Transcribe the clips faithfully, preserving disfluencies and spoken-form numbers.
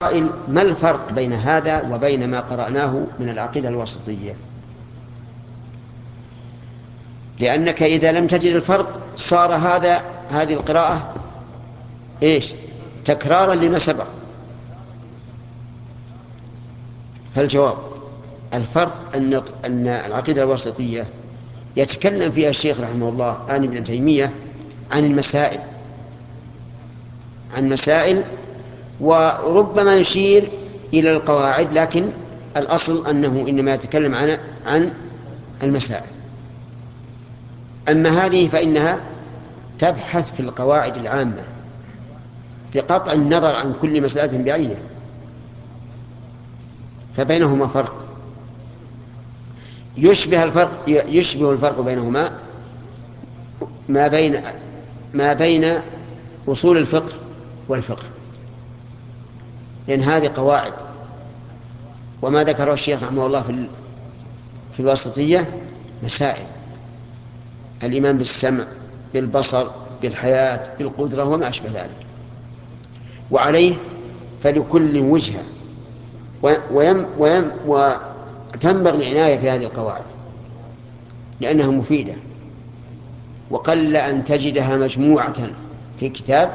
قائل ما الفرق بين هذا وبين ما قرأناه من العقيدة الوسطية؟ لأنك إذا لم تجد الفرق صار هذا هذه القراءة إيش؟ تكرارا لما سبق. فالجواب الفرق أن أن العقيدة الوسطية يتكلم فيها الشيخ رحمه الله عن ابن تيمية عن المسائل عن مسائل وربما يشير إلى القواعد، لكن الأصل أنه إنما يتكلم عن عن المسائل. أما هذه فإنها تبحث في القواعد العامة بقطع النظر عن كل مسألة بعينها، فبينهما فرق يشبه الفرق يشبه الفرق بينهما ما بين ما بين أصول الفقه والفقه، لأن هذه قواعد، وما ذكره الشيخ رحمه الله في في الواسطية مسائل: الإيمان بالسمع، بالبصر، بالحياة، بالقدرة، وما أشبه ذلك. وعليه فلكل وجهة، ويم ويم وتنبغي العناية في هذه القواعد لأنها مفيدة، وقل أن تجدها مجموعة في كتاب،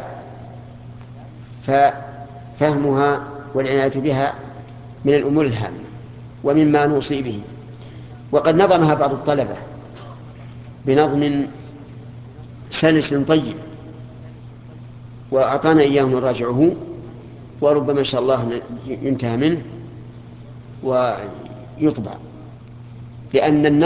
ففهمها والعناية بها من الأمور الهامة ومما نوصي به. وقد نظمها بعض الطلبة بنظم سلس طيب، وأعطانا إياه نراجعه، وربما إن شاء الله ينتهى منه ويطبع، لأن